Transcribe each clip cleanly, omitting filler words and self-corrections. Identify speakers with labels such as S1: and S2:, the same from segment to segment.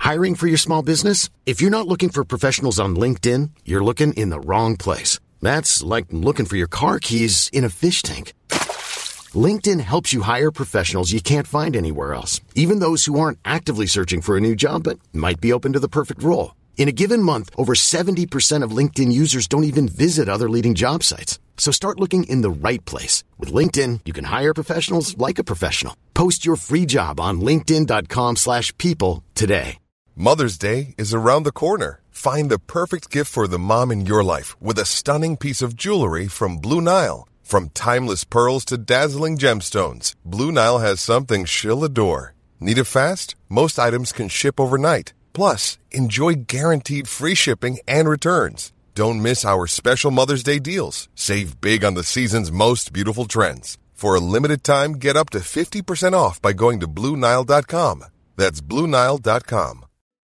S1: Hiring for your small business? If you're not looking for professionals on LinkedIn, you're looking in the wrong place. That's like looking for your car keys in a fish tank. LinkedIn helps you hire professionals you can't find anywhere else, even those who aren't actively searching for a new job but might be open to the perfect role. In a given month, over 70% of LinkedIn users don't even visit other leading job sites. So start looking in the right place. With LinkedIn, you can hire professionals like a professional. Post your free job on linkedin.com/people today.
S2: Mother's Day is around the corner. Find the perfect gift for the mom in your life with a stunning piece of jewelry from Blue Nile. From timeless pearls to dazzling gemstones, Blue Nile has something she'll adore. Need it fast? Most items can ship overnight. Plus, enjoy guaranteed free shipping and returns. Don't miss our special Mother's Day deals. Save big on the season's most beautiful trends. For a limited time, get up to 50% off by going to BlueNile.com. That's BlueNile.com.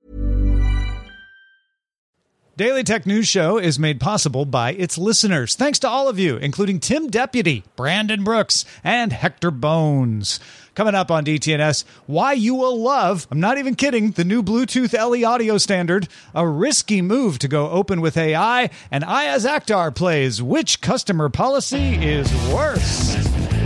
S3: Daily Tech News Show is made possible by its listeners. Thanks to all of you, including Tim Deputy, Brandon Brooks, and Hector Bones. Coming up on DTNS, why you will love, I'm not even kidding, the new Bluetooth LE audio standard, a risky move to go open with AI, and Ayaz Akhtar plays Which Customer Policy is Worse?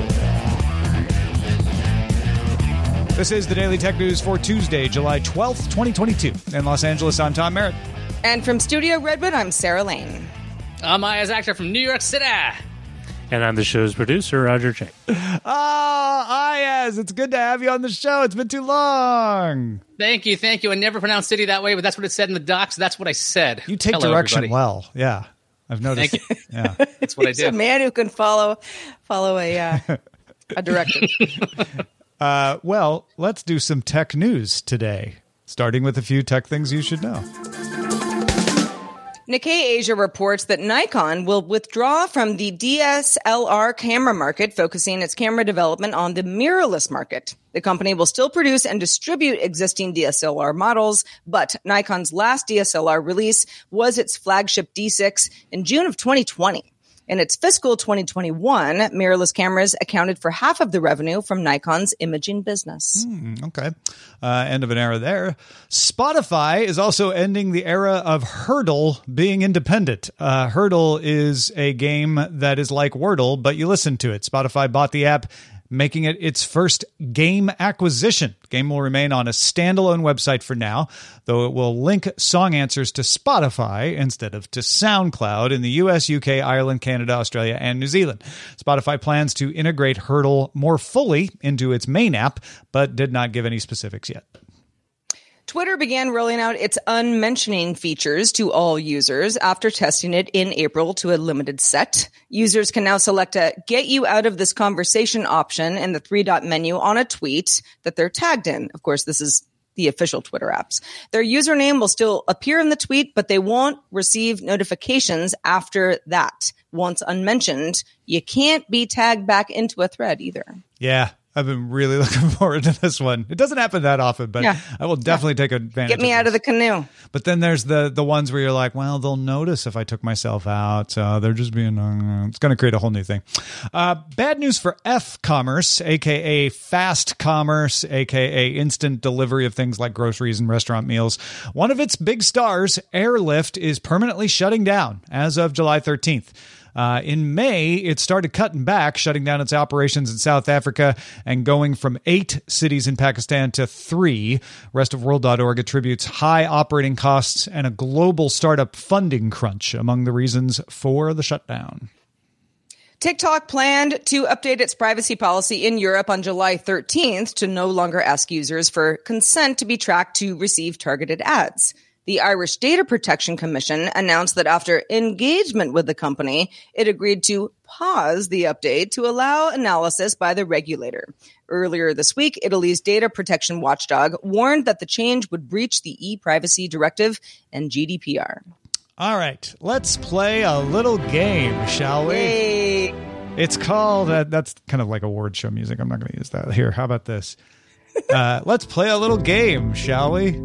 S3: This is the Daily Tech News for Tuesday, July 12th, 2022. In Los Angeles, I'm Tom Merritt.
S4: And from Studio Redwood, I'm Sarah Lane.
S5: I'm Ayaz Akhtar from New York City.
S6: And I'm the show's producer, Roger Chang.
S3: Ayaz, it's good to have you on the show. It's been too long.
S5: Thank you. I never pronounced city that way, but that's what it said in the docs. So that's what I said.
S3: You take direction everybody. Well. Yeah, I've noticed.
S5: Thank you.
S3: Yeah,
S5: that's what I do.
S4: He's a man who can follow a direction.
S3: Well, let's do some tech news today, starting with a few tech things you should know.
S4: Nikkei Asia reports that Nikon will withdraw from the DSLR camera market, focusing its camera development on the mirrorless market. The company will still produce and distribute existing DSLR models, but Nikon's last DSLR release was its flagship D6 in June of 2020. In its fiscal 2021, mirrorless cameras accounted for half of the revenue from Nikon's imaging business.
S3: Okay. End of an era there. Spotify is also ending the era of Hurdle being independent. Hurdle is a game that is like Wordle, but you listen to it. Spotify bought the app, making it its first game acquisition. The game will remain on a standalone website for now, though it will link song answers to Spotify instead of to SoundCloud in the US, UK, Ireland, Canada, Australia, and New Zealand. Spotify plans to integrate Hurdle more fully into its main app, but did not give any specifics yet.
S4: Twitter began rolling out its unmentioning features to all users after testing it in April to a limited set. Users can now select a get you out of this conversation option in the three-dot menu on a tweet that they're tagged in. Of course, this is the official Twitter apps. Their username will still appear in the tweet, but they won't receive notifications after that. Once unmentioned, you can't be tagged back into a thread either.
S3: Yeah. I've been really looking forward to this one. It doesn't happen that often, but yeah. I will definitely take advantage of it.
S4: Get me out of the canoe.
S3: But then there's the ones where you're like, well, they'll notice if I took myself out. They're just being, it's going to create a whole new thing. Bad news for F-commerce, a.k.a. fast commerce, a.k.a. instant delivery of things like groceries and restaurant meals. One of its big stars, Airlift, is permanently shutting down as of July 13th. In May, it started cutting back, shutting down its operations in South Africa and going from 8 cities in Pakistan to 3. RestOfWorld.org attributes high operating costs and a global startup funding crunch among the reasons for the shutdown.
S4: TikTok planned to update its privacy policy in Europe on July 13th to no longer ask users for consent to be tracked to receive targeted ads. The Irish Data Protection Commission announced that after engagement with the company, it agreed to pause the update to allow analysis by the regulator. Earlier this week, Italy's data protection watchdog warned that the change would breach the e-privacy directive and GDPR.
S3: All right, let's play a little game, shall we?
S4: Yay.
S3: It's called, that's kind of like award show music. I'm not going to use that. Here, how about this? Let's play a little game, shall we?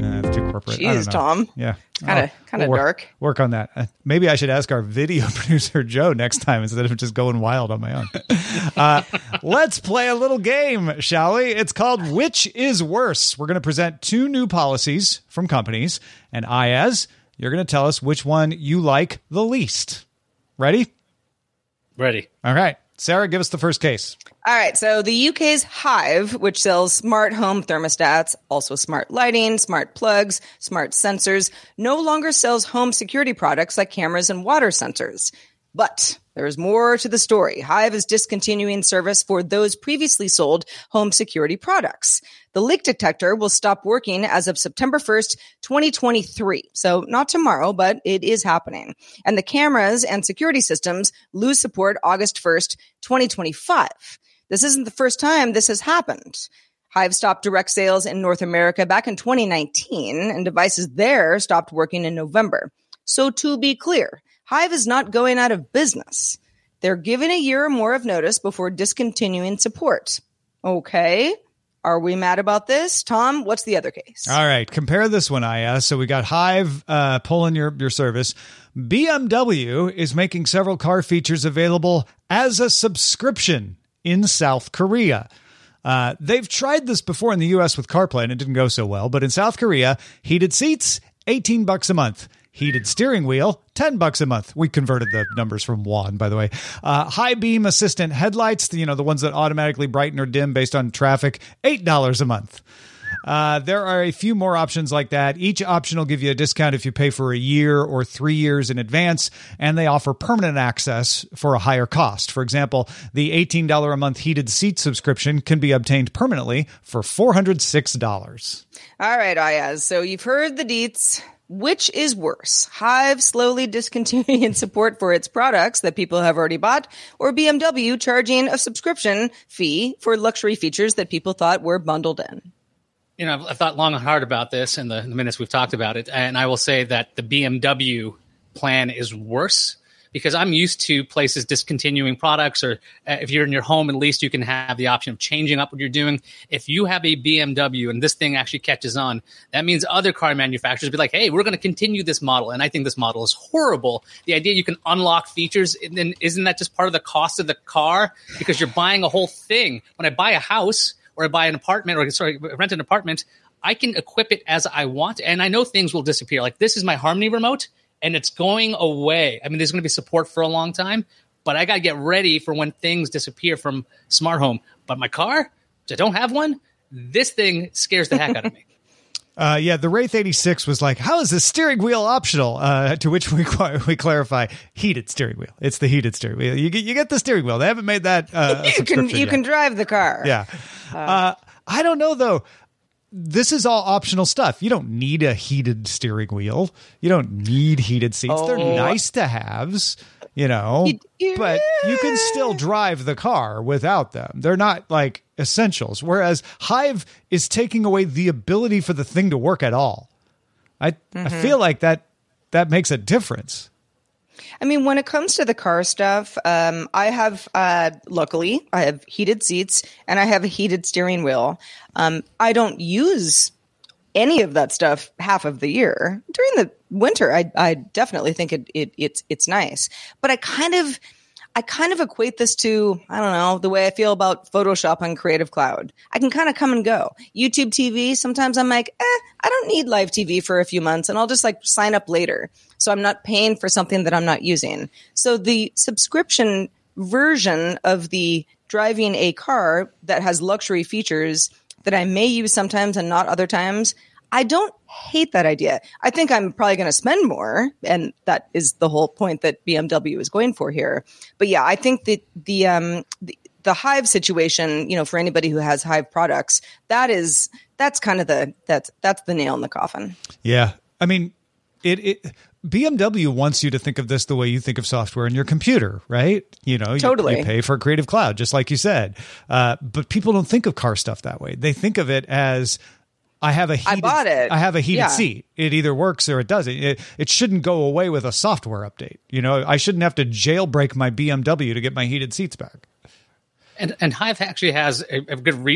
S3: It's too corporate. I
S4: Jeez,
S3: don't know.
S4: Tom.
S3: Yeah.
S4: Kind of
S3: We'll
S4: dark.
S3: Work on that. Maybe I should ask our video producer, Joe, next time instead of just going wild on my own. Let's play a little game, shall we? It's called Which is Worse? We're going to present 2 new policies from companies. And Ayaz, you're going to tell us which one you like the least. Ready?
S6: Ready.
S3: All right. Sarah, give us the first case.
S4: All right, so the UK's Hive, which sells smart home thermostats, also smart lighting, smart plugs, smart sensors, no longer sells home security products like cameras and water sensors. But there's more to the story. Hive is discontinuing service for those previously sold home security products. The leak detector will stop working as of September 1st, 2023. So not tomorrow, but it is happening. And the cameras and security systems lose support August 1st, 2025. This isn't the first time this has happened. Hive stopped direct sales in North America back in 2019, and devices there stopped working in November. So to be clear, Hive is not going out of business. They're given a year or more of notice before discontinuing support. Okay. Are we mad about this? Tom, what's the other case?
S3: All right. Compare this one, Aya. So we got Hive pulling your service. BMW is making several car features available as a subscription in South Korea. They've tried this before in the U.S. with CarPlay, and it didn't go so well. But in South Korea, heated seats, $18 a month. Heated steering wheel, $10 a month. We converted the numbers from won, by the way. High beam assistant headlights, the ones that automatically brighten or dim based on traffic, $8 a month. There are a few more options like that. Each option will give you a discount if you pay for a year or 3 years in advance, and they offer permanent access for a higher cost. For example, the $18 a month heated seat subscription can be obtained permanently for $406.
S4: All right, Ayaz. So you've heard the deets. Which is worse, Hive slowly discontinuing support for its products that people have already bought, or BMW charging a subscription fee for luxury features that people thought were bundled in?
S5: I've thought long and hard about this in the minutes we've talked about it, and I will say that the BMW plan is worse because I'm used to places discontinuing products, or if you're in your home, at least you can have the option of changing up what you're doing. If you have a BMW and this thing actually catches on, that means other car manufacturers be like, hey, we're going to continue this model. And I think this model is horrible. The idea you can unlock features, and then isn't that just part of the cost of the car? Because you're buying a whole thing. When I buy a house or I buy an apartment, rent an apartment, I can equip it as I want. And I know things will disappear. Like, this is my Harmony remote, and it's going away. I mean, there's going to be support for a long time, but I got to get ready for when things disappear from smart home. But my car, which I don't have one, this thing scares the heck out of me.
S3: The Wraith 86 was like, how is the steering wheel optional? To which we clarify, heated steering wheel. It's the heated steering wheel. You get the steering wheel. They haven't made that
S4: You can drive the car.
S3: Yeah. I don't know, though. This is all optional stuff. You don't need a heated steering wheel. You don't need heated seats. They're nice to haves, but you can still drive the car without them. They're not like essentials. Whereas Hive is taking away the ability for the thing to work at all. I feel like that makes a difference.
S4: I mean, when it comes to the car stuff, I have, luckily, I have heated seats and I have a heated steering wheel. I don't use any of that stuff half of the year. During the winter, I definitely think it's nice. But I kind of equate this to, I don't know, the way I feel about Photoshop on Creative Cloud. I can kind of come and go. YouTube TV, sometimes I'm like, I don't need live TV for a few months, and I'll just sign up later. So I'm not paying for something that I'm not using. So the subscription version of the driving a car that has luxury features that I may use sometimes and not other times, I don't hate that idea. I think I'm probably going to spend more, and that is the whole point that BMW is going for here. But yeah, I think that the Hive situation, for anybody who has Hive products, that's kind of that's the nail in the coffin.
S3: Yeah, I mean, BMW wants you to think of this the way you think of software in your computer, right?
S4: Totally.
S3: You pay for Creative Cloud, just like you said. But people don't think of car stuff that way. They think of it as, I have a heated seat. It either works or it doesn't. It shouldn't go away with a software update. I shouldn't have to jailbreak my BMW to get my heated seats back.
S5: And Hive actually has a good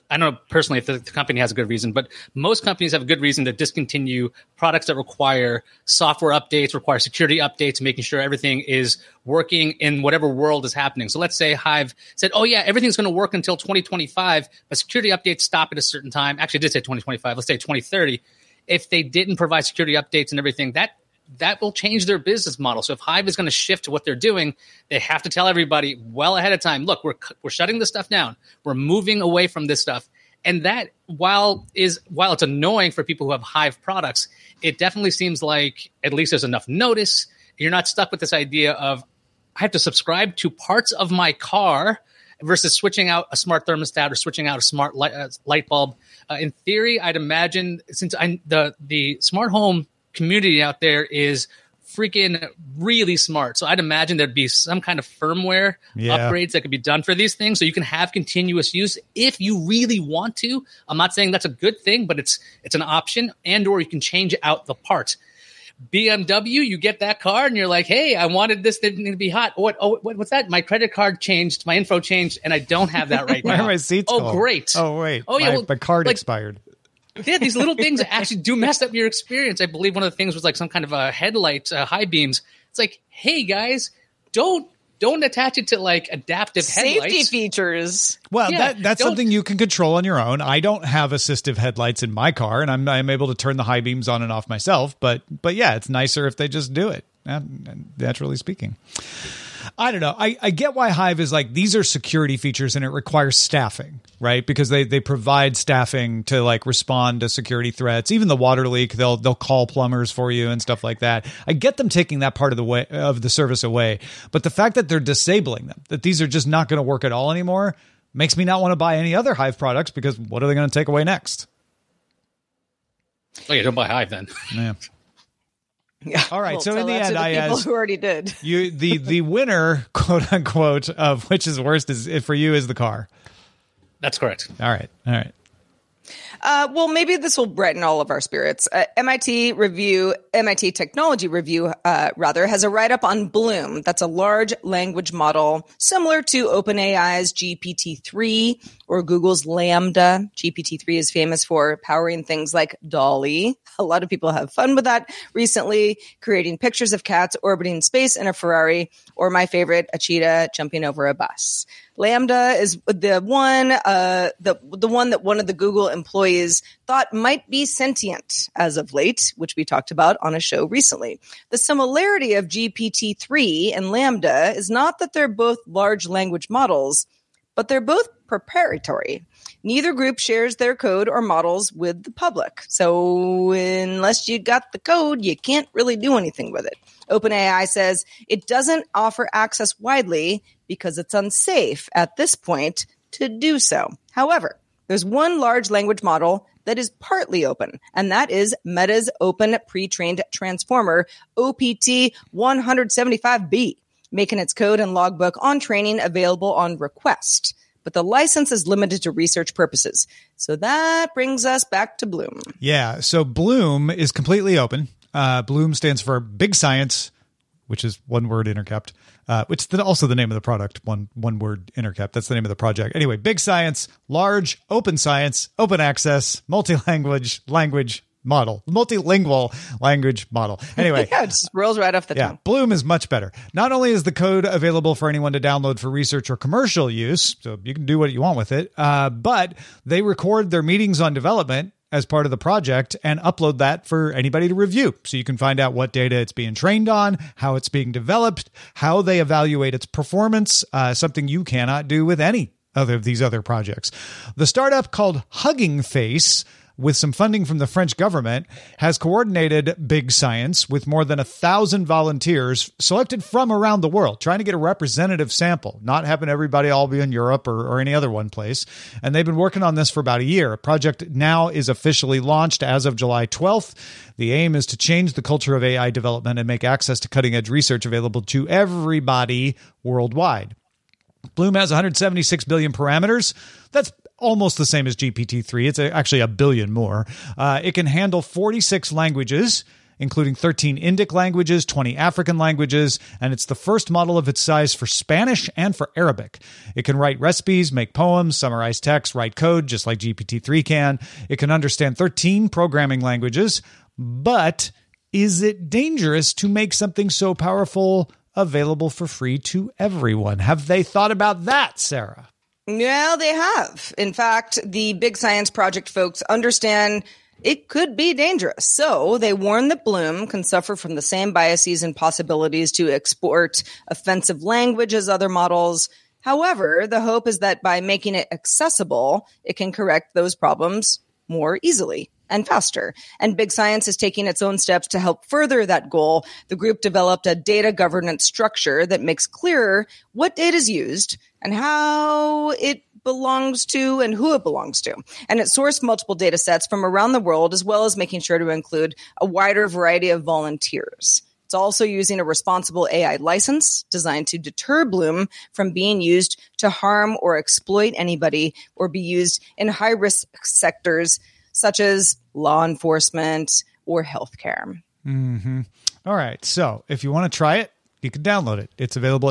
S5: I don't know personally if the company has a good reason, but most companies have a good reason to discontinue products that require software updates, require security updates, making sure everything is working in whatever world is happening. So let's say Hive said, oh yeah, everything's going to work until 2025, but security updates stop at a certain time. Actually, it did say 2025. Let's say 2030. If they didn't provide security updates and everything, that will change their business model. So if Hive is going to shift to what they're doing, they have to tell everybody well ahead of time, look, we're shutting this stuff down. We're moving away from this stuff. And that, while it's annoying for people who have Hive products, it definitely seems like at least there's enough notice. You're not stuck with this idea of I have to subscribe to parts of my car versus switching out a smart thermostat or switching out a smart light bulb. In theory, I'd imagine since the smart home community out there is freaking really smart. So I'd imagine there'd be some kind of firmware upgrades that could be done for these things so you can have continuous use if you really want to. I'm not saying that's a good thing, but it's an option, and or you can change out the parts. BMW, you get that car and you're like, hey, I wanted this thing to be hot. What's that? My credit card changed, my info changed, and I don't have that right now.
S3: Why are my seats cold?
S5: Great.
S3: Oh, wait.
S5: Oh, yeah.
S3: My card expired.
S5: Yeah, these little things actually do mess up your experience. I believe one of the things was like some kind of a headlight, high beams. It's like, hey guys, don't attach it to like adaptive headlights.
S4: Safety features.
S3: Well, that's something you can control on your own. I don't have assistive headlights in my car, and I'm able to turn the high beams on and off myself. But yeah, it's nicer if they just do it. Naturally speaking. I don't know. I get why Hive is like, these are security features and it requires staffing, right? Because they provide staffing to like respond to security threats. Even the water leak, they'll call plumbers for you and stuff like that. I get them taking that part of the service away, but the fact that they're disabling them, that these are just not going to work at all anymore, makes me not want to buy any other Hive products because what are they going to take away next?
S5: Oh yeah, don't buy Hive then.
S3: Yeah.
S4: Yeah.
S3: All right.
S4: Well,
S3: so in the end,
S4: people who already did.
S3: The winner, quote unquote, of which is worst for you is the car.
S5: That's correct.
S3: All right.
S4: Well, maybe this will brighten all of our spirits. MIT Technology Review, has a write-up on Bloom. That's a large language model similar to OpenAI's GPT-3 or Google's Lambda. GPT-3 is famous for powering things like DALL-E. A lot of people have fun with that recently, creating pictures of cats orbiting space in a Ferrari, or my favorite, a cheetah jumping over a bus. Lambda is the one that one of the Google employees thought might be sentient as of late, which we talked about on a show recently. The similarity of GPT-3 and Lambda is not that they're both large language models, but they're both proprietary. Neither group shares their code or models with the public. So unless you got the code, you can't really do anything with it. OpenAI says it doesn't offer access widely because it's unsafe at this point to do so. However, there's one large language model that is partly open, and that is Meta's Open Pre-trained Transformer, OPT 175B, making its code and logbook on training available on request. But the license is limited to research purposes. So that brings us back to Bloom.
S3: Yeah, so Bloom is completely open. Bloom stands for Big Science, which is one word intercapped, which is also the name of the product, one word intercapped. That's the name of the project. Anyway, Big Science, large, open science, open access, multilingual language model. Anyway.
S4: Yeah, it just rolls right off the tongue.
S3: Bloom is much better. Not only is the code available for anyone to download for research or commercial use, so you can do what you want with it, but they record their meetings on development as part of the project and upload that for anybody to review. So you can find out what data it's being trained on, how it's being developed, how they evaluate its performance, something you cannot do with any of these other projects. The startup called Hugging Face, with some funding from the French government, has coordinated Big Science with more than 1,000 volunteers selected from around the world, trying to get a representative sample, not having everybody all be in Europe or any other one place. And they've been working on this for about a year. A project now is officially launched as of July 12th. The aim is to change the culture of AI development and make access to cutting-edge research available to everybody worldwide. Bloom has 176 billion parameters. That's almost the same as GPT-3. It's actually a billion more. It can handle 46 languages, including 13 Indic languages, 20 African languages, and it's the first model of its size for Spanish and for Arabic. It can write recipes, make poems, summarize text, write code, just like GPT-3 can. It can understand 13 programming languages, but is it dangerous to make something so powerful available for free to everyone? Have they thought about that, Sarah?
S4: Yeah, they have. In fact, the Big Science Project folks understand it could be dangerous. So they warn that Bloom can suffer from the same biases and possibilities to export offensive language as other models. However, the hope is that by making it accessible, it can correct those problems more easily and faster. And Big Science is taking its own steps to help further that goal. The group developed a data governance structure that makes clearer what data is used and how it belongs to and who it belongs to. And it sourced multiple data sets from around the world, as well as making sure to include a wider variety of volunteers. It's also using a responsible AI license designed to deter Bloom from being used to harm or exploit anybody or be used in high-risk sectors such as law enforcement or healthcare.
S3: Mm-hmm. All right. So if you want to try it, you can download it. It's available at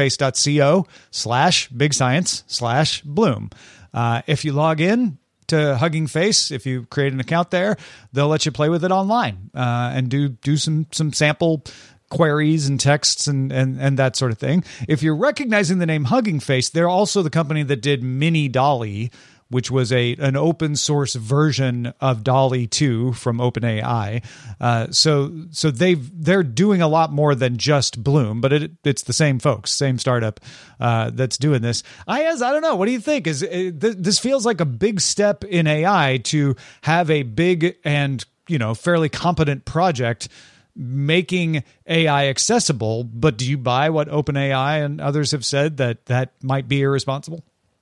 S3: huggingface.co/bigscience/Bloom. If you log in to Hugging Face, if you create an account there, they'll let you play with it online and do some sample queries and texts and that sort of thing. If you're recognizing the name Hugging Face, they're also the company that did Mini DALL-E, which was an open source version of DALL-E 2 from OpenAI. So they're doing a lot more than just Bloom, but it's the same folks, same startup that's doing this. I don't know. What do you think? This feels like a big step in AI to have a big and fairly competent project making AI accessible. But do you buy what OpenAI and others have said that might be irresponsible?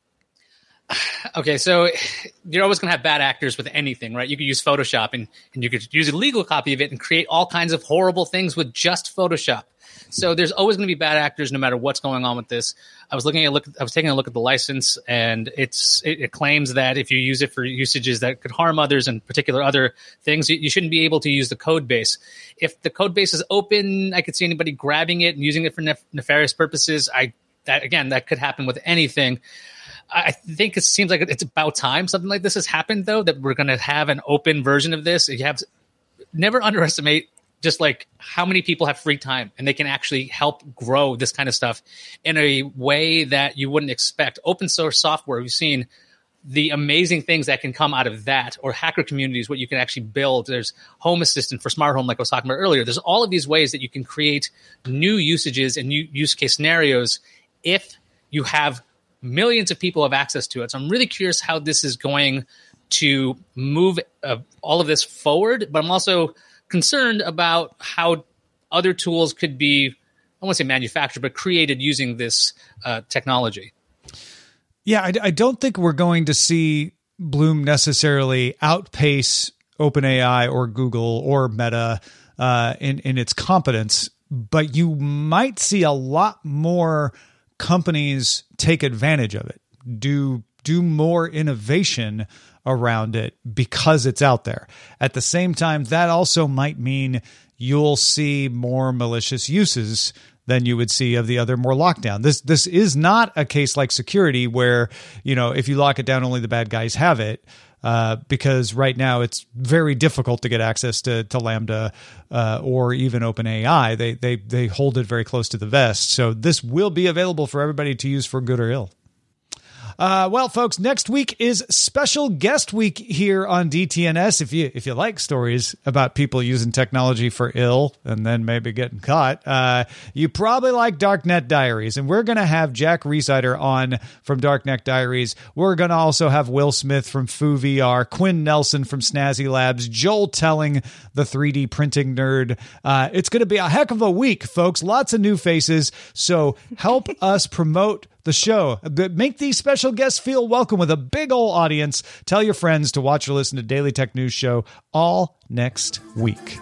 S5: Okay, so you're always going to have bad actors with anything, right? You could use Photoshop and you could use a legal copy of it and create all kinds of horrible things with just Photoshop. So there's always going to be bad actors no matter what's going on with this. I was taking a look at the license, and it claims that if you use it for usages that could harm others and particular other things, you shouldn't be able to use the code base. If the code base is open, I could see anybody grabbing it and using it for nefarious purposes. That could happen with anything. I think it seems like it's about time something like this has happened, though, that we're going to have an open version of this. You have to never underestimate just like how many people have free time and they can actually help grow this kind of stuff in a way that you wouldn't expect. Open source software, we've seen the amazing things that can come out of that, or hacker communities, what you can actually build. There's Home Assistant for smart home, like I was talking about earlier. There's all of these ways that you can create new usages and new use case scenarios if you have millions of people have access to it. So I'm really curious how this is going to move all of this forward, but I'm also concerned about how other tools could be, I won't say manufactured, but created using this technology.
S3: Yeah, I don't think we're going to see Bloom necessarily outpace OpenAI or Google or Meta in its competence, but you might see a lot more companies take advantage of it, do more innovation around it because it's out there. At the same time, that also might mean you'll see more malicious uses than you would see of the other more lockdown. This is not a case like security where, if you lock it down, only the bad guys have it. Because right now it's very difficult to get access to Lambda or even OpenAI. They hold it very close to the vest. So this will be available for everybody to use for good or ill. Well, folks, next week is special guest week here on DTNS. If you like stories about people using technology for ill and then maybe getting caught, you probably like Darknet Diaries. And we're going to have Jack Rhysider on from Darknet Diaries. We're going to also have Will Smith from Foo VR, Quinn Nelson from Snazzy Labs, Joel Telling, the 3D printing nerd. It's going to be a heck of a week, folks. Lots of new faces. So help us promote the show. Make these special guests feel welcome with a big old audience. Tell your friends to watch or listen to Daily Tech News Show all next week.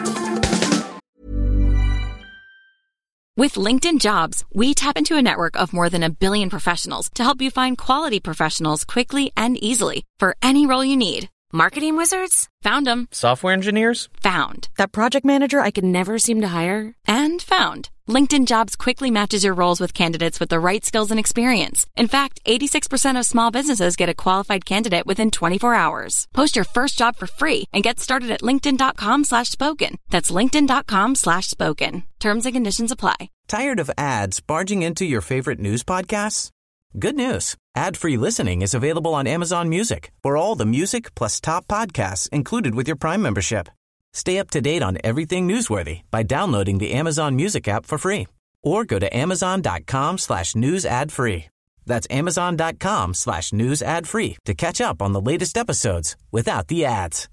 S7: With LinkedIn Jobs, we tap into a network of more than 1 billion professionals to help you find quality professionals quickly and easily for any role you need. Marketing wizards? Found them.
S8: Software engineers?
S7: Found. That project manager I could never seem to hire? And found. LinkedIn Jobs quickly matches your roles with candidates with the right skills and experience. In fact, 86% of small businesses get a qualified candidate within 24 hours. Post your first job for free and get started at linkedin.com/spoken. That's linkedin.com/spoken. Terms and conditions apply.
S9: Tired of ads barging into your favorite news podcasts? Good news. Ad-free listening is available on Amazon Music for all the music plus top podcasts included with your Prime membership. Stay up to date on everything newsworthy by downloading the Amazon Music app for free or go to amazon.com/news ad free. That's amazon.com/news ad free to catch up on the latest episodes without the ads.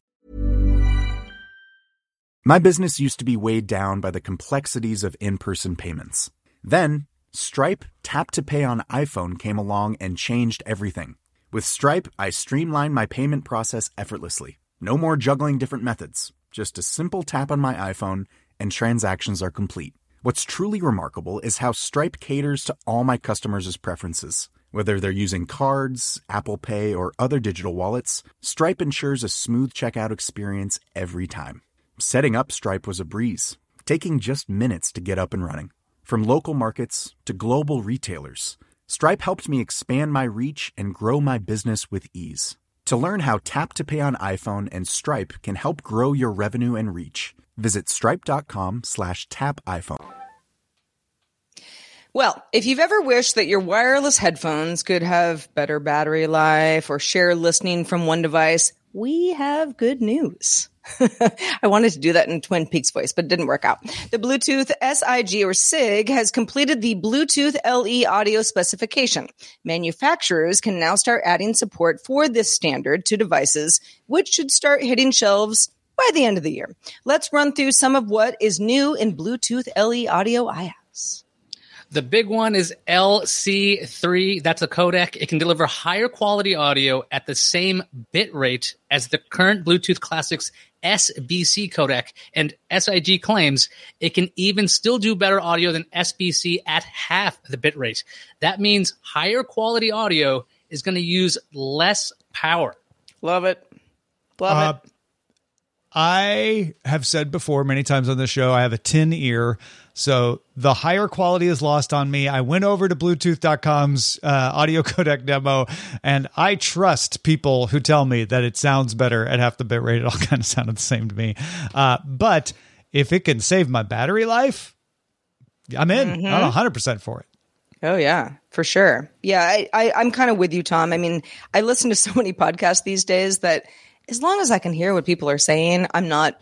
S10: My business used to be weighed down by the complexities of in-person payments. Then, Stripe Tap to Pay on iPhone came along and changed everything. With Stripe, I streamlined my payment process effortlessly. No more juggling different methods. Just a simple tap on my iPhone and transactions are complete. What's truly remarkable is how Stripe caters to all my customers' preferences. Whether they're using cards, Apple Pay, or other digital wallets, Stripe ensures a smooth checkout experience every time. Setting up Stripe was a breeze, taking just minutes to get up and running. From local markets to global retailers, Stripe helped me expand my reach and grow my business with ease. To learn how Tap to Pay on iPhone and Stripe can help grow your revenue and reach, visit stripe.com/tapiphone.
S4: Well, if you've ever wished that your wireless headphones could have better battery life or share listening from one device, we have good news. I wanted to do that in Twin Peaks voice, but it didn't work out. The Bluetooth SIG or SIG has completed the Bluetooth LE audio specification. Manufacturers can now start adding support for this standard to devices, which should start hitting shelves by the end of the year. Let's run through some of what is new in Bluetooth LE audio IAS.
S5: The big one is LC3. That's a codec. It can deliver higher quality audio at the same bit rate as the current Bluetooth Classic's SBC codec, and SIG claims it can even still do better audio than SBC at half the bit rate. That means higher quality audio is going to use less power.
S4: Love it. Love it.
S3: I have said before many times on the show, I have a tin ear. So the higher quality is lost on me. I went over to Bluetooth.com's audio codec demo, and I trust people who tell me that it sounds better at half the bit rate. It all kind of sounded the same to me. But if it can save my battery life, I'm in. I'm 100% for it.
S4: Oh, yeah, for sure. Yeah, I'm kind of with you, Tom. I mean, I listen to so many podcasts these days that as long as I can hear what people are saying, I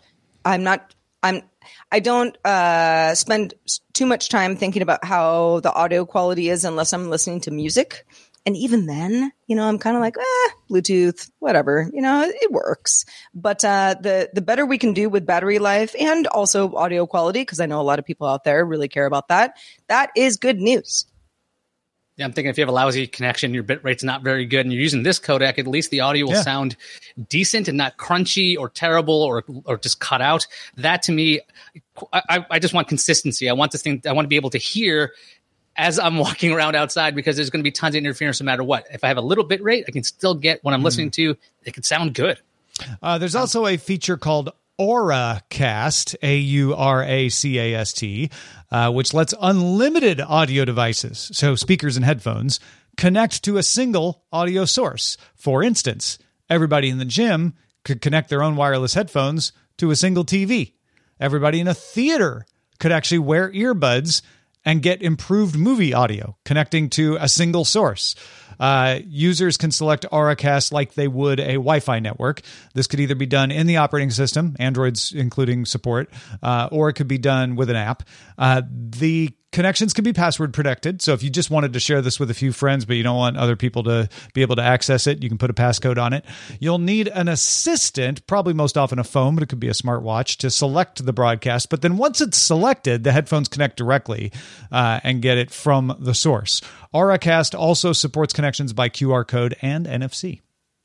S4: don't spend too much time thinking about how the audio quality is unless I'm listening to music. And even then, I'm kind of like, Bluetooth, whatever, it works. But the better we can do with battery life and also audio quality, because I know a lot of people out there really care about that, that is good news.
S5: Yeah, I'm thinking if you have a lousy connection, your bit rate's not very good, and you're using this codec, at least the audio will sound decent and not crunchy or terrible or just cut out. That to me, I just want consistency. I want this thing. I want to be able to hear as I'm walking around outside, because there's going to be tons of interference no matter what. If I have a little bit rate, I can still get what I'm listening to. It can sound good.
S3: There's also a feature called Auracast, Auracast, which lets unlimited audio devices, so speakers and headphones, connect to a single audio source. For instance, everybody in the gym could connect their own wireless headphones to a single TV. Everybody in a theater could actually wear earbuds and get improved movie audio connecting to a single source. Users can select Auracast like they would a Wi-Fi network. This could either be done in the operating system, Android's including support, or it could be done with an app. The connections can be password protected. So if you just wanted to share this with a few friends, but you don't want other people to be able to access it, you can put a passcode on it. You'll need an assistant, probably most often a phone, but it could be a smartwatch, to select the broadcast. But then once it's selected, the headphones connect directly and get it from the source. Auracast also supports connections by QR code and NFC.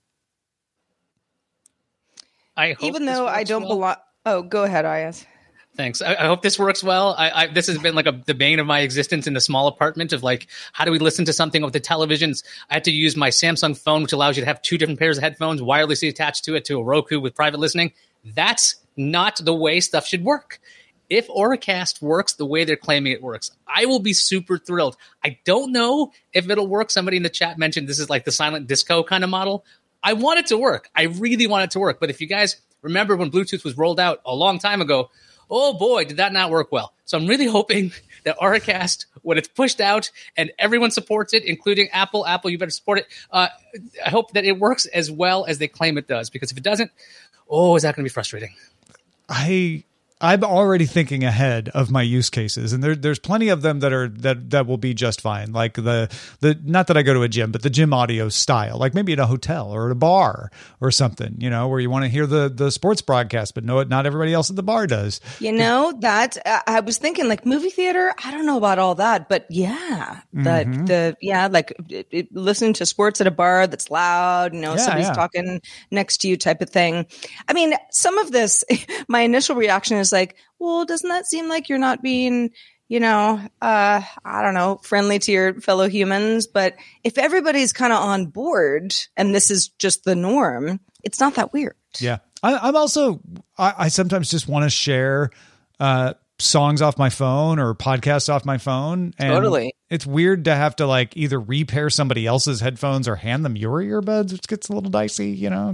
S4: Even though I don't belong... Oh, go ahead, Ayaz.
S5: Thanks. I hope this works well. This has been like the bane of my existence in a small apartment of like, how do we listen to something with the televisions? I had to use my Samsung phone, which allows you to have 2 different pairs of headphones wirelessly attached to it to a Roku with private listening. That's not the way stuff should work. If Auracast works the way they're claiming it works, I will be super thrilled. I don't know if it'll work. Somebody in the chat mentioned this is like the silent disco kind of model. I want it to work. I really want it to work. But if you guys remember when Bluetooth was rolled out a long time ago, oh boy, did that not work well. So I'm really hoping that Auracast, when it's pushed out and everyone supports it, including Apple, you better support it. I hope that it works as well as they claim it does, because if it doesn't, is that going to be frustrating?
S3: I'm already thinking ahead of my use cases, and there's plenty of them that will be just fine. Like the not that I go to a gym, but the gym audio style, like maybe at a hotel or at a bar or something, where you want to hear the sports broadcast, but not everybody else at the bar does.
S4: That I was thinking like movie theater. I don't know about all that, but yeah, listening to sports at a bar that's loud, somebody's talking next to you type of thing. I mean, some of this, my initial reaction is like, well, doesn't that seem like you're not being, I don't know, friendly to your fellow humans? But if everybody's kind of on board and this is just the norm, it's not that weird.
S3: Yeah. I'm also, I sometimes just want to share songs off my phone or podcasts off my phone. And
S4: totally.
S3: It's weird to have to like either repair somebody else's headphones or hand them your earbuds, which gets a little dicey,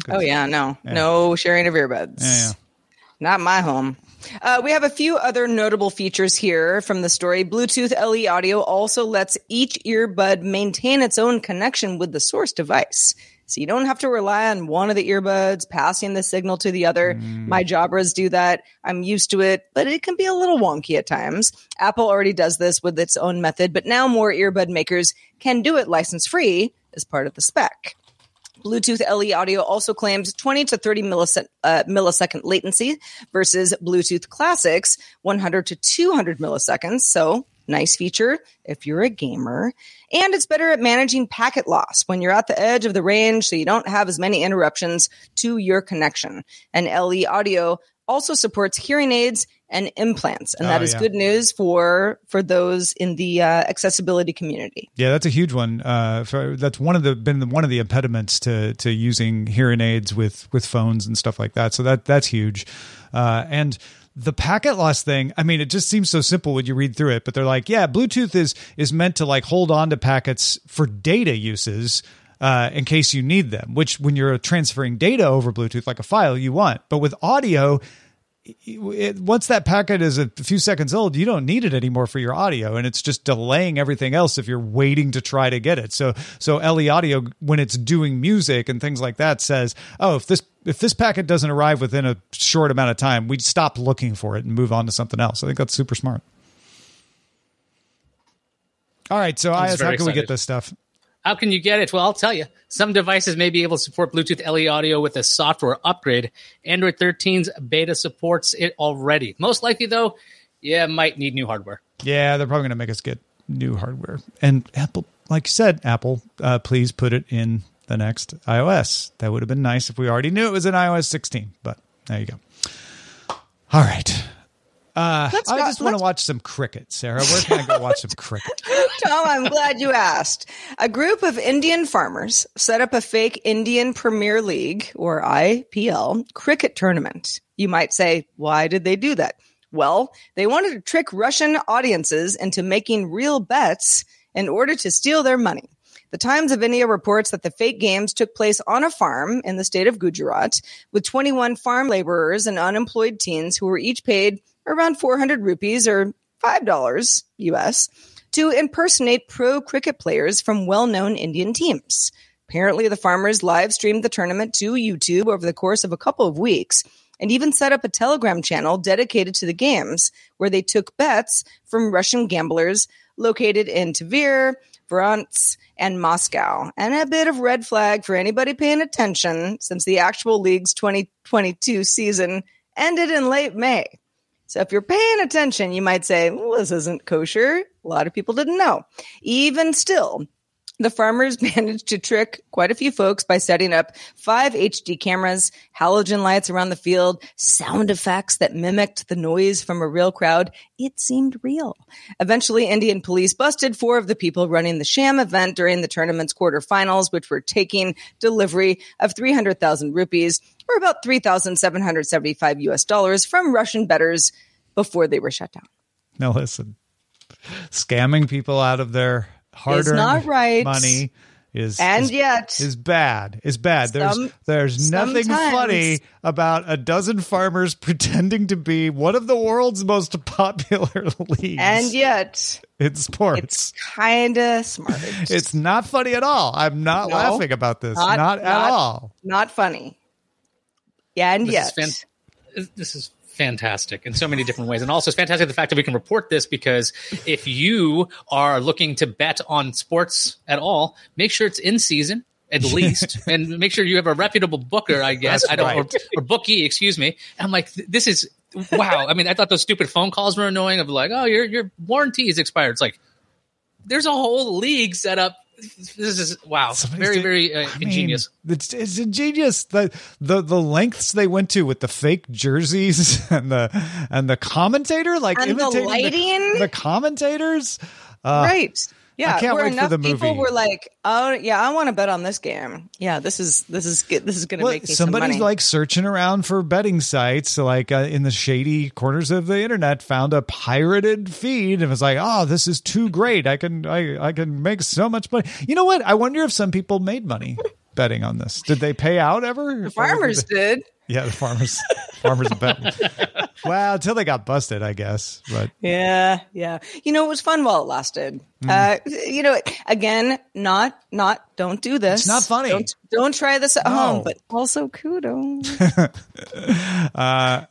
S4: No sharing of earbuds.
S3: Yeah.
S4: Not my home. We have a few other notable features here from the story. Bluetooth LE Audio also lets each earbud maintain its own connection with the source device. So you don't have to rely on one of the earbuds passing the signal to the other. My Jabras do that. I'm used to it, but it can be a little wonky at times. Apple already does this with its own method, but now more earbud makers can do it license-free as part of the spec. Bluetooth LE Audio also claims 20 to 30 millisecond latency versus Bluetooth Classic's 100 to 200 milliseconds. So nice feature if you're a gamer. And it's better at managing packet loss when you're at the edge of the range, so you don't have as many interruptions to your connection. And LE Audio also supports hearing aids and implants, and that is good news for those in the accessibility community.
S3: Yeah, that's a huge one. That's been one of the impediments to using hearing aids with phones and stuff like that. So that's huge. And the packet loss thing, I mean, it just seems so simple when you read through it, but they're like, yeah, Bluetooth is meant to like hold on to packets for data uses. In case you need them, which when you're transferring data over Bluetooth, like a file, you want. But with audio, once that packet is a few seconds old, you don't need it anymore for your audio, and it's just delaying everything else if you're waiting to try to get it. So LE Audio, when it's doing music and things like that, says, oh, if this packet doesn't arrive within a short amount of time, we'd stop looking for it and move on to something else. I think that's super smart. All right, so Ayaz, how can we get this stuff?
S5: How can you get it? Well, I'll tell you. Some devices may be able to support Bluetooth LE Audio with a software upgrade. Android 13's beta supports it already. Most likely, though, might need new hardware.
S3: Yeah, they're probably going to make us get new hardware. And Apple, like you said, please put it in the next iOS. That would have been nice if we already knew it was in iOS 16. But there you go. All right. I just want to watch some cricket, Sarah. Where can I go watch some cricket?
S4: Tom, I'm glad you asked. A group of Indian farmers set up a fake Indian Premier League, or IPL, cricket tournament. You might say, why did they do that? Well, they wanted to trick Russian audiences into making real bets in order to steal their money. The Times of India reports that the fake games took place on a farm in the state of Gujarat with 21 farm laborers and unemployed teens who were each paid around 400 rupees or $5 US to impersonate pro cricket players from well-known Indian teams. Apparently, the farmers live streamed the tournament to YouTube over the course of a couple of weeks and even set up a Telegram channel dedicated to the games where they took bets from Russian gamblers located in Tver, Voronezh, and Moscow. And a bit of red flag for anybody paying attention since the actual league's 2022 season ended in late May. So if you're paying attention, you might say, well, this isn't kosher. A lot of people didn't know. Even still, The farmers managed to trick quite a few folks by setting up 5 HD cameras, halogen lights around the field, sound effects that mimicked the noise from a real crowd. It seemed real. Eventually, Indian police busted 4 of the people running the sham event during the tournament's quarterfinals, which were taking delivery of 300,000 rupees, or about $3,775 US from Russian bettors before they were shut down.
S3: Now listen, scamming people out of their hard-earned money is bad. Is bad. There's nothing funny about a dozen farmers pretending to be one of the world's most popular leagues.
S4: And yet,
S3: in sports,
S4: it's kind of smart.
S3: It's not funny at all. I'm not laughing about this. Not at all.
S4: Not funny. Yeah, and yet.
S5: This is fantastic in so many different ways. And also it's fantastic the fact that we can report this, because if you are looking to bet on sports at all, make sure it's in season at least, and make sure you have a reputable booker, I guess. Or bookie, excuse me. And I'm like, this is wow. I mean, I thought those stupid phone calls were annoying of like, oh, your warranty is expired. It's like, there's a whole league set up. This is wow. Very ingenious.
S3: It's ingenious. The lengths they went to with the fake jerseys and the commentator, like
S4: and
S3: imitating
S4: the lighting,
S3: the commentators.
S4: Right. Yeah,
S3: I can't wait for the movie.
S4: People were like, "Oh, yeah, I want to bet on this game." Yeah, this is good. This is going to make me some money.
S3: Somebody's like searching around for betting sites, like in the shady corners of the internet, found a pirated feed and was like, "Oh, this is too great! I can make so much money." You know what? I wonder if some people made money betting on this. Did they pay out ever?
S4: The farmers did.
S3: Yeah, the farmers bet. Well, until they got busted, I guess. But
S4: yeah. You know, it was fun while it lasted. You know, again, don't do this.
S3: It's not funny.
S4: Don't try this at home. But also, kudos.
S3: I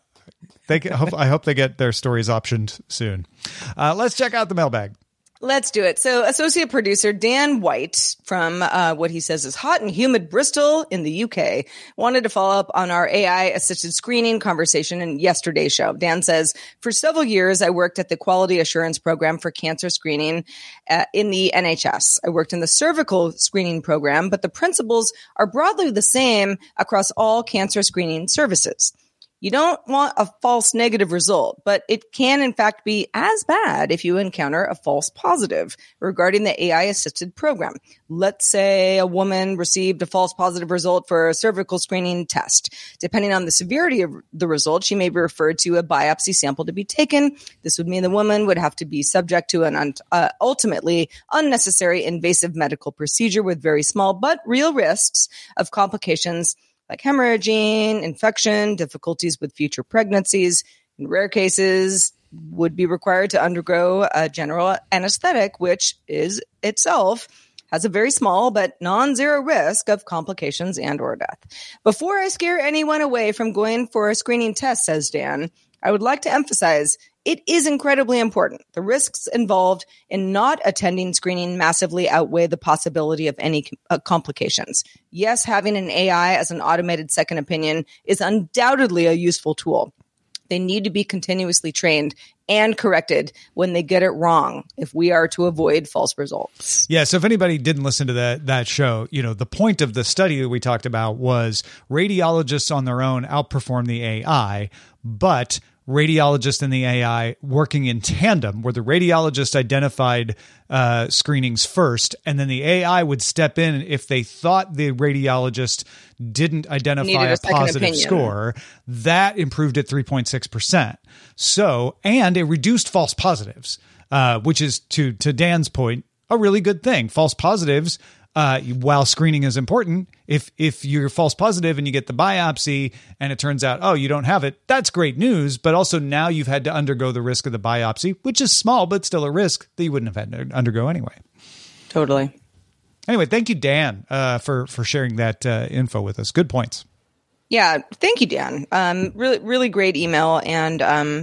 S3: hope they get their stories optioned soon. Let's check out the mailbag.
S4: Let's do it. So associate producer Dan White from what he says is hot and humid Bristol in the UK wanted to follow up on our AI-assisted screening conversation in yesterday's show. Dan says, for several years, I worked at the Quality Assurance Program for cancer screening in the NHS. I worked in the cervical screening program, but the principles are broadly the same across all cancer screening services. You don't want a false negative result, but it can in fact be as bad if you encounter a false positive regarding the AI-assisted program. Let's say a woman received a false positive result for a cervical screening test. Depending on the severity of the result, she may be referred to a biopsy sample to be taken. This would mean the woman would have to be subject to an ultimately unnecessary invasive medical procedure with very small but real risks of complications like hemorrhaging, infection, difficulties with future pregnancies. In rare cases, would be required to undergo a general anesthetic, which is itself has a very small but non-zero risk of complications and or death. Before I scare anyone away from going for a screening test, says Dan, I would like to emphasize it is incredibly important. The risks involved in not attending screening massively outweigh the possibility of any complications. Yes, having an AI as an automated second opinion is undoubtedly a useful tool. They need to be continuously trained and corrected when they get it wrong if we are to avoid false results.
S3: Yeah, so if anybody didn't listen to that show, you know, the point of the study that we talked about was radiologists on their own outperform the AI, but radiologist and the AI working in tandem, where the radiologist identified screenings first, and then the AI would step in if they thought the radiologist didn't identify a positive score. That improved at 3.6%. So, and it reduced false positives, which is, to Dan's point, a really good thing. False positives, while screening is important, if you're false positive and you get the biopsy and it turns out, oh, you don't have it, that's great news. But also now you've had to undergo the risk of the biopsy, which is small, but still a risk that you wouldn't have had to undergo anyway.
S4: Totally.
S3: Anyway, thank you, Dan, for sharing that info with us. Good points.
S4: Yeah, thank you, Dan. Really great email. And,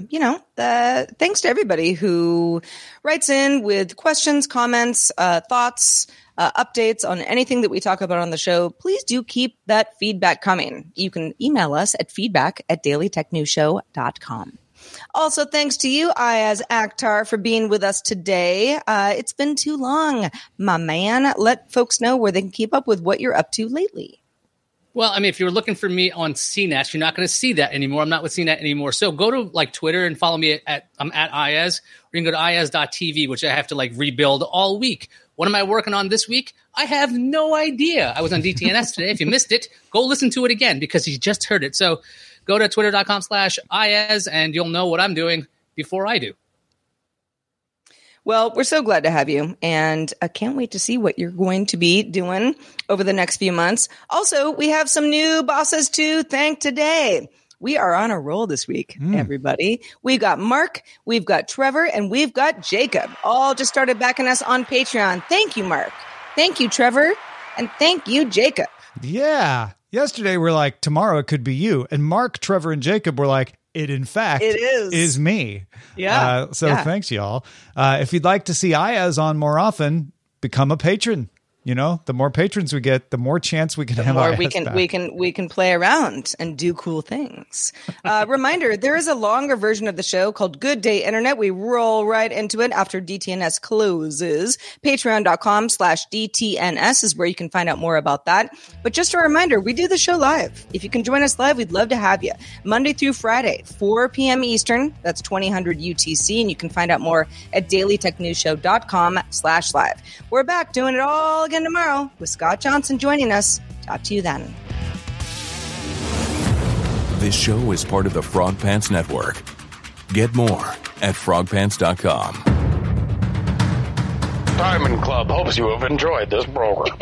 S4: thanks to everybody who writes in with questions, comments, thoughts, updates on anything that we talk about on the show. Please do keep that feedback coming. You can email us at feedback@dailytechnewsshow.com. Also, thanks to you, Ayaz Akhtar, for being with us today. It's been too long, my man. Let folks know where they can keep up with what you're up to lately.
S5: Well, I mean, if you're looking for me on CNET, you're not going to see that anymore. I'm not with CNET anymore. So go to like Twitter and follow me I'm at Ayaz, or you can go to Ayaz.tv, which I have to like rebuild all week. What am I working on this week? I have no idea. I was on DTNS today. If you missed it, go listen to it again because you just heard it. So go to twitter.com/Ayaz and you'll know what I'm doing before I do.
S4: Well, we're so glad to have you, and I can't wait to see what you're going to be doing over the next few months. Also, we have some new bosses to thank today. We are on a roll this week, everybody. We've got Mark, we've got Trevor, and we've got Jacob. All just started backing us on Patreon. Thank you, Mark. Thank you, Trevor. And thank you, Jacob.
S3: Yeah. Yesterday, we're like, tomorrow it could be you. And Mark, Trevor, and Jacob were like, it is me.
S4: Yeah.
S3: Thanks, y'all. If you'd like to see Ayaz on more often, become a patron. You know, the more patrons we get, the more chance we can have.
S4: The more we can play around and do cool things. Reminder: there is a longer version of the show called Good Day Internet. We roll right into it after DTNS closes. Patreon.com/DTNS is where you can find out more about that. But just a reminder, we do the show live. If you can join us live, we'd love to have you. Monday through Friday, 4 p.m. Eastern. That's 2000 UTC, and you can find out more at dailytechnewsshow.com/live. We're back doing it all again tomorrow with Scott Johnson joining us. Talk to you then.
S8: This show is part of the Frog Pants Network. Get more at frogpants.com.
S11: Diamond Club hopes you have enjoyed this program.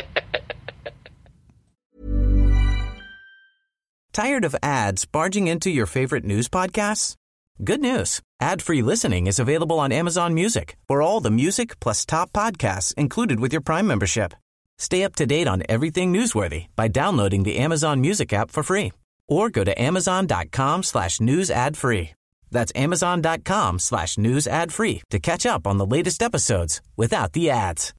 S9: Tired of ads barging into your favorite news podcasts? Good news. Ad-free listening is available on Amazon Music for all the music plus top podcasts included with your Prime membership. Stay up to date on everything newsworthy by downloading the Amazon Music app for free or go to amazon.com/news ad free. That's amazon.com/news ad free to catch up on the latest episodes without the ads.